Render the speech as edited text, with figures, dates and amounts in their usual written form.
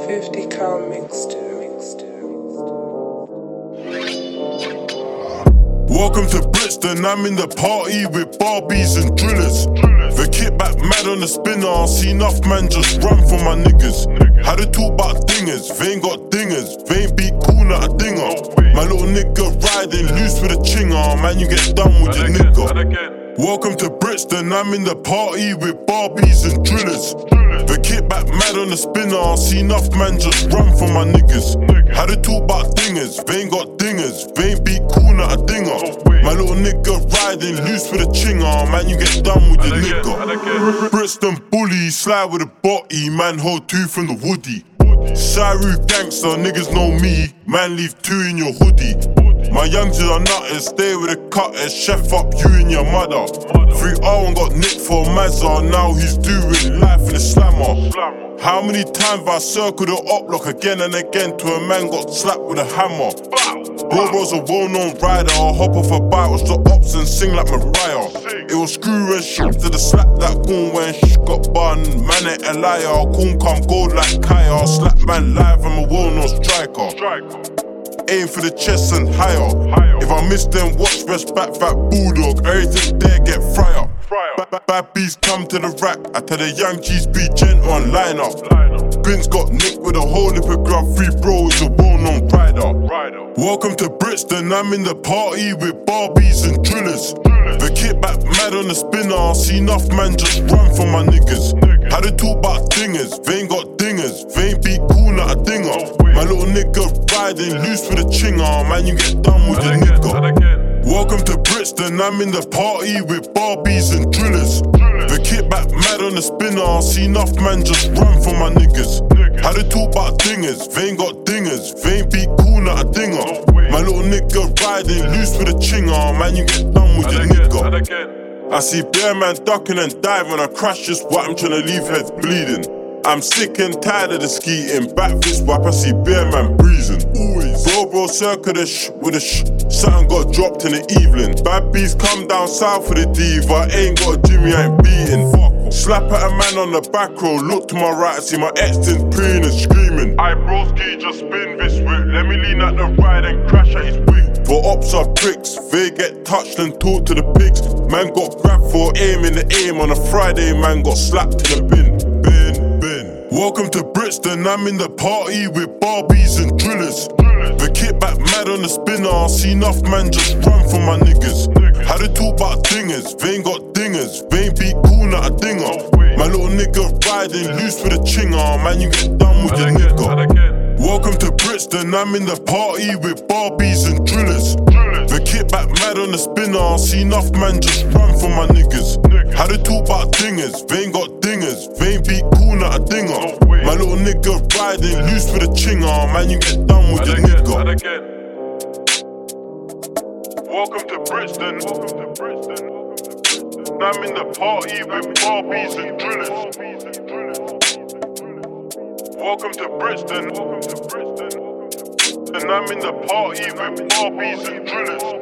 50 cal mixed. Welcome to Brixton, I'm in the party with Barbies and drillers. The kit back mad on the spinner, see enough man just run for my niggas. How they talk about dingers, they ain't got dingers, they ain't beat cool not a dinger. My little nigga riding loose with a chinger, man you get done with your nigga. Welcome to Brixton, I'm in the party with Barbies and drillers. The kit back mad on the spinner, see enough man just run for my niggas. How they talk about dingers, they ain't got dingers, they ain't beat cool not a dinger. My little nigga riding loose with a chinger, man you get done with your nigga. Brixton bully, slide with a body, man hold two from the woody. Saru gangster, niggas know me, man leave two in your hoodie. My youngsters are nutters, stay with the cutters, chef up you and your mother. 3R got nicked for a Mazda, now he's doing life in the slammer. How many times have I circled the up block again and again till a man got slapped with a hammer? Bro's a well-known rider, I hop off a bike, watch the ops and sing like Mariah. It was screw and shit to the slap that goon when sh got bun. Man ain't a liar, coon come gold like Kaya. Slap man live, I'm a well-known striker. Aim for the chest and higher. If I miss them, watch rest back, fat bulldog. Everything there get fryer. Bad bees come to the rack. I tell the young G's be gentle and line up. Bin's got nicked with a whole lip of grub. Free bro is a well-known rider. Welcome to Brixton, I'm in the party with Barbies and drillers. The kit back mad on the spinner, see enough man just run for my niggas. How they talk about dingers, they ain't got dingers, they ain't beat cool not a dinger. My little nigga riding loose with a chinger, man you get done with your nigga. Welcome to Brixton, I'm in the party with Barbies and drillers. The kit back mad on the spinner, see enough man just run for my niggas. How they talk about dingers, they ain't got dingers, they ain't beat cool not a dinger. My little nigga riding loose with a chinger, man you get done with your nigga. I see bear man ducking and diving, I crash just what I'm tryna leave heads bleeding. I'm sick and tired of the skeeting, back fist whap, I see bear man breezing. Bro circle the with a something got dropped in the evening. Bad bees come down south for the diva, ain't got a Jimmy, I ain't beating. Slap at a man on the back row, look to my right, I see my ex-tins preening and screaming. Aye broski, just spin this whip, let me lean at the ride and crash at his wig. For ops are pricks, they get touched and talk to the pigs. Man got grabbed for aiming the aim, on a Friday man got slapped in the bin. Welcome to Brixton, I'm in the party with Barbies and drillers. The kit back mad on the spinner, see enough man just run for my niggas. How they talk about dingers, they ain't got dingers, they ain't beat cool not a dinger. My little nigga riding loose with a chinger, man you get done with your nigga. Welcome to Brixton, I'm in the party with Barbies and drillers. The kit back mad on the spinner, see enough man just run for my niggas. How they talk about dingers, they ain't got dingers, they ain't beat cool not a dinger. My little nigga riding loose with a chinger, man you get done with your nigga. Welcome to Brixton, I'm in the party with Barbies and drillers. Welcome to Brixton, and I'm in the party with Barbies and drillers.